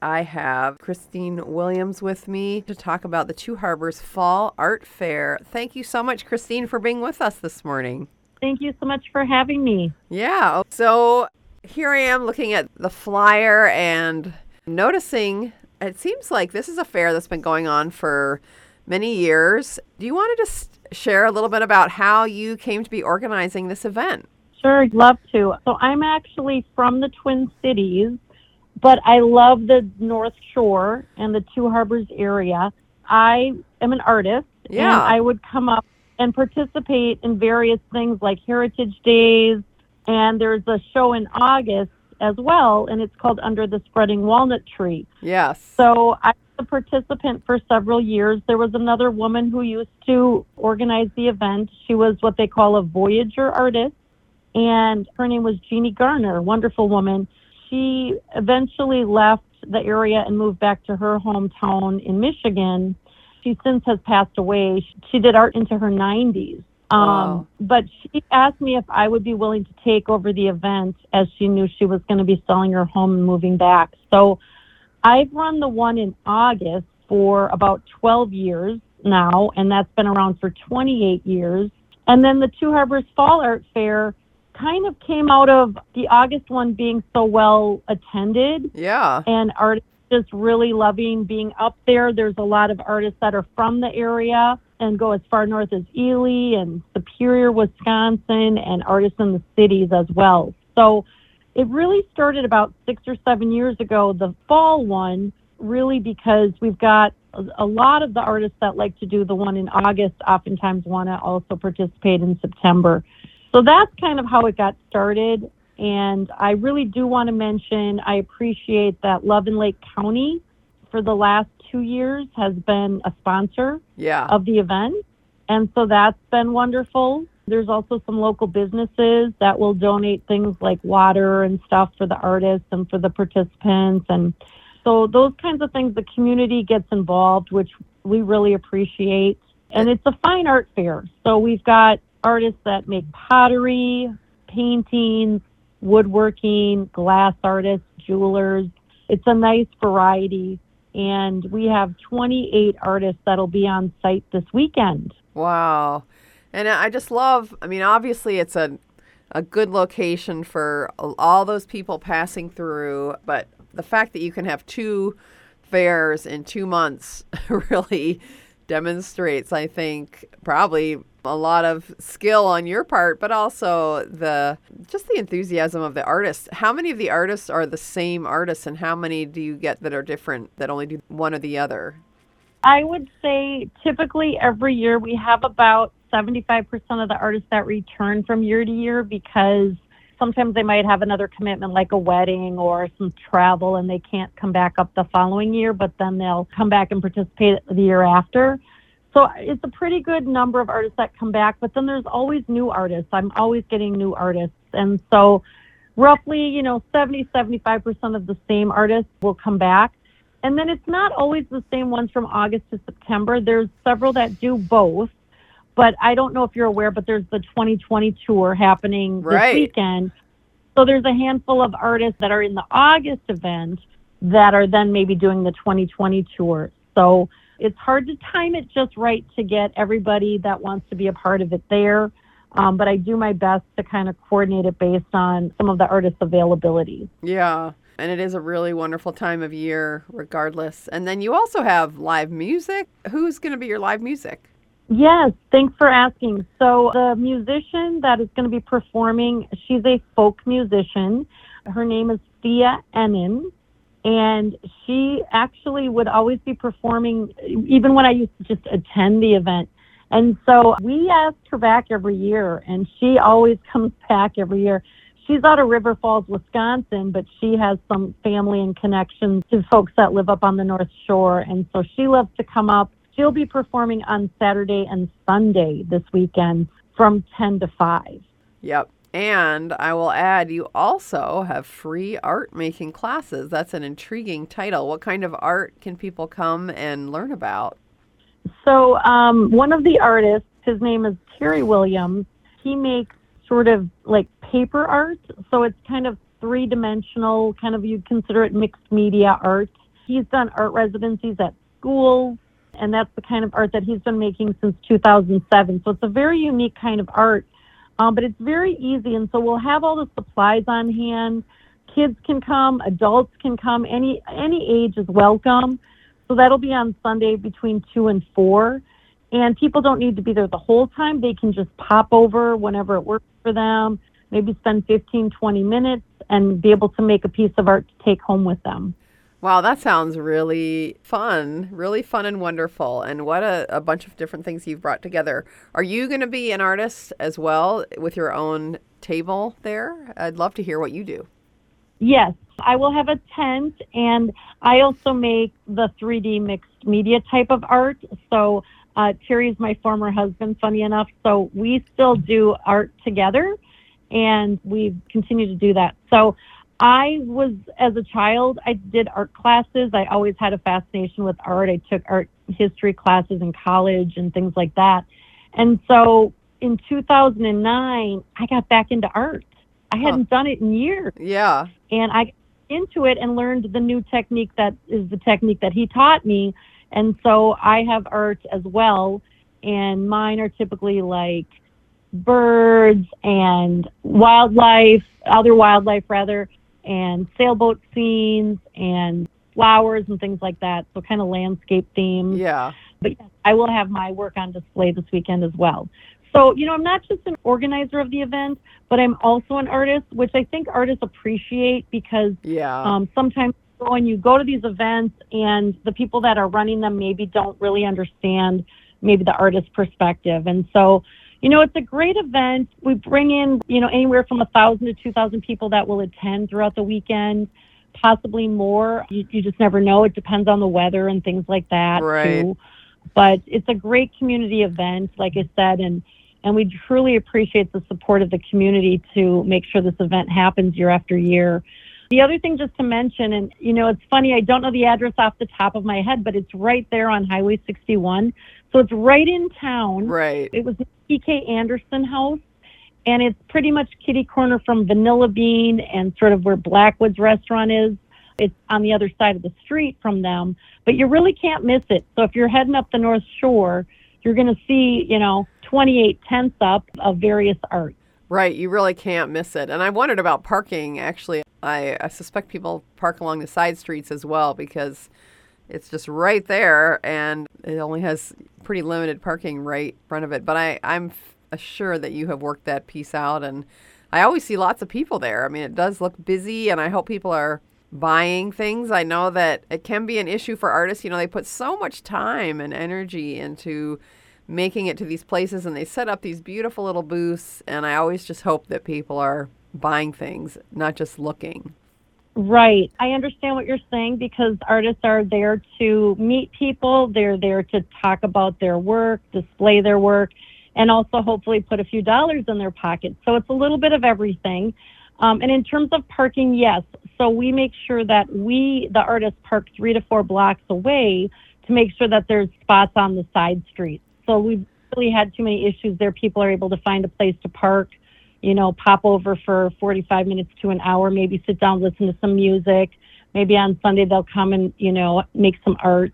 I have Christine Williams with me to talk about the Two Harbors Fall Art Fair. Thank you so much, Christine, for being with us this morning. Thank you so much for having me. Yeah, so here I am looking at the flyer and noticing it seems like this is a fair that's been going on for many years. Do you want to just share a little bit about how you came to be organizing this event? Sure, I'd love to. So I'm actually from the Twin Cities, but I love the North Shore and the Two Harbors area. I am an artist, and I would come up and participate in various things like Heritage Days, and there's a show in August as well, and it's called Under the Spreading Walnut Tree. Yes. So I was a participant for several years. There was another woman who used to organize the event. She was what they call a Voyager artist, and her name was Jeannie Garner, a wonderful woman. She eventually left the area and moved back to her hometown in Michigan. She since has passed away. She did art into her 90s. Wow. But she asked me if I would be willing to take over the event as she knew she was going to be selling her home and moving back. So I've run the one in August for about 12 years now, and that's been around for 28 years. And then the Two Harbors Fall Art Fair kind of came out of the August one being so well attended. Yeah. And artists just really loving being up there. There's a lot of artists that are from the area and go as far north as Ely and Superior, Wisconsin, and artists in the cities as well. So it really started about 6 or 7 years ago, the fall one, really because we've got a lot of the artists that like to do the one in August oftentimes want to also participate in September. So that's kind of how it got started. And I really do want to mention, I appreciate that Love and Lake County for the last 2 years has been a sponsor of the event. And so that's been wonderful. There's also some local businesses that will donate things like water and stuff for the artists and for the participants. And so those kinds of things, the community gets involved, which we really appreciate. And it's a fine art fair. So we've got artists that make pottery, paintings, woodworking, glass artists, jewelers. It's a nice variety. And we have 28 artists that'll be on site this weekend. Wow. And I just love, I mean, obviously it's a good location for all those people passing through, but the fact that you can have two fairs in 2 months really demonstrates, I think, probably a lot of skill on your part, but also just the enthusiasm of the artists. How many of the artists are the same artists, and how many do you get that are different, that only do one or the other? I would say typically every year we have about 75% of the artists that return from year to year, because sometimes they might have another commitment like a wedding or some travel and they can't come back up the following year, but then they'll come back and participate the year after. So it's a pretty good number of artists that come back, but then there's always new artists. I'm always getting new artists. And so roughly, 70-75% of the same artists will come back. And then it's not always the same ones from August to September. There's several that do both. But I don't know if you're aware, but there's the 2020 tour happening this weekend. So there's a handful of artists that are in the August event that are then maybe doing the 2020 tour. So it's hard to time it just right to get everybody that wants to be a part of it there. But I do my best to kind of coordinate it based on some of the artists' availability. Yeah. And it is a really wonderful time of year regardless. And then you also have live music. Who's going to be your live music? Yes, thanks for asking. So the musician that is going to be performing, she's a folk musician. Her name is Thea Ennen, and she actually would always be performing even when I used to just attend the event. And so we asked her back every year, and she always comes back every year. She's out of River Falls, Wisconsin, but she has some family and connections to folks that live up on the North Shore, and so she loves to come up. She'll be performing on Saturday and Sunday this weekend from 10 to 5. Yep. And I will add, you also have free art making classes. That's an intriguing title. What kind of art can people come and learn about? So one of the artists, his name is Terry Williams. He makes sort of like paper art. So it's kind of three-dimensional, kind of you'd consider it mixed media art. He's done art residencies at schools, and that's the kind of art that he's been making since 2007. So it's a very unique kind of art, but it's very easy. And so we'll have all the supplies on hand. Kids can come, adults can come, any age is welcome. So that'll be on Sunday between 2 and 4. And people don't need to be there the whole time. They can just pop over whenever it works for them, maybe spend 15, 20 minutes and be able to make a piece of art to take home with them. Wow, that sounds really fun and wonderful. And what a bunch of different things you've brought together. Are you going to be an artist as well with your own table there? I'd love to hear what you do. Yes, I will have a tent, and I also make the 3D mixed media type of art. So Terry's my former husband, funny enough. So we still do art together, and we continue to do that. So as a child, I did art classes. I always had a fascination with art. I took art history classes in college and things like that. And so in 2009, I got back into art. I hadn't done it in years. Yeah. And I got into it and learned the new technique that is the technique that he taught me. And so I have art as well. And mine are typically like birds and other wildlife rather, and sailboat scenes and flowers and things like that. So kind of landscape themes. Yeah. But yes, I will have my work on display this weekend as well. So, I'm not just an organizer of the event, but I'm also an artist, which I think artists appreciate because sometimes when you go to these events and the people that are running them maybe don't really understand maybe the artist perspective. And so, it's a great event. We bring in, anywhere from 1,000 to 2,000 people that will attend throughout the weekend, possibly more. You just never know. It depends on the weather and things like that, too. But it's a great community event, like I said, and we truly appreciate the support of the community to make sure this event happens year after year. The other thing just to mention, and it's funny, I don't know the address off the top of my head, but it's right there on Highway 61. So it's right in town. Right. It was the P.K. Anderson House, and it's pretty much kitty corner from Vanilla Bean and sort of where Blackwoods Restaurant is. It's on the other side of the street from them, but you really can't miss it. So if you're heading up the North Shore, you're going to see, 28 tents up of various art. Right, you really can't miss it. And I wondered about parking, actually. I suspect people park along the side streets as well because it's just right there and it only has pretty limited parking right in front of it. But I'm assured that you have worked that piece out, and I always see lots of people there. I mean, it does look busy, and I hope people are buying things. I know that it can be an issue for artists. They put so much time and energy into making it to these places, and they set up these beautiful little booths, and I always just hope that people are buying things, not just looking. Right. I understand what you're saying because artists are there to meet people. They're there to talk about their work, display their work, and also hopefully put a few dollars in their pocket. So it's a little bit of everything. And in terms of parking, yes. So we make sure that the artists, park 3 to 4 blocks away to make sure that there's spots on the side streets. So we've really had too many issues there. People are able to find a place to park, pop over for 45 minutes to an hour, maybe sit down, listen to some music. Maybe on Sunday they'll come and, make some art.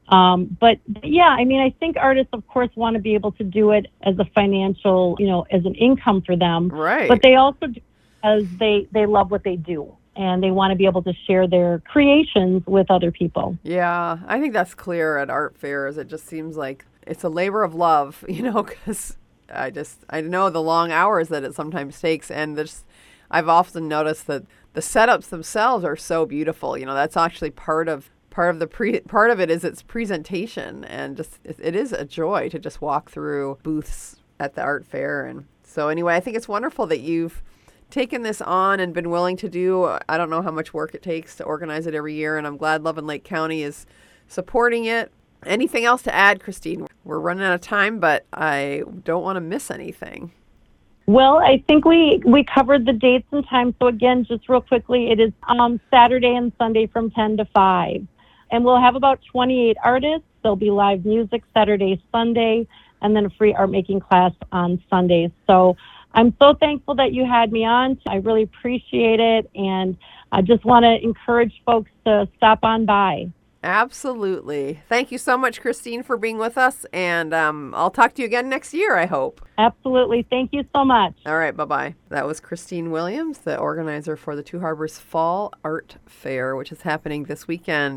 But yeah, I think artists, of course, want to be able to do it as a financial, as an income for them. Right. But they also do because they love what they do. And they want to be able to share their creations with other people. Yeah, I think that's clear at art fairs. It just seems like it's a labor of love, because I know the long hours that it sometimes takes. And I've often noticed that the setups themselves are so beautiful. That's actually part of it is its presentation. And just it is a joy to just walk through booths at the art fair. And so anyway, I think it's wonderful that you've taken this on and been willing to do. I don't know how much work it takes to organize it every year, and I'm glad Love and Lake County is supporting it. Anything else to add, Christine? We're running out of time, but I don't want to miss anything. Well, I think we covered the dates and times. So again, just real quickly, it is Saturday and Sunday from 10 to 5. And we'll have about 28 artists. There'll be live music Saturday, Sunday, and then a free art making class on Sundays. So I'm so thankful that you had me on. I really appreciate it. And I just want to encourage folks to stop on by. Absolutely. Thank you so much, Christine, for being with us. And I'll talk to you again next year, I hope. Absolutely. Thank you so much. All right. Bye-bye. That was Christine Williams, the organizer for the Two Harbors Fall Art Fair, which is happening this weekend.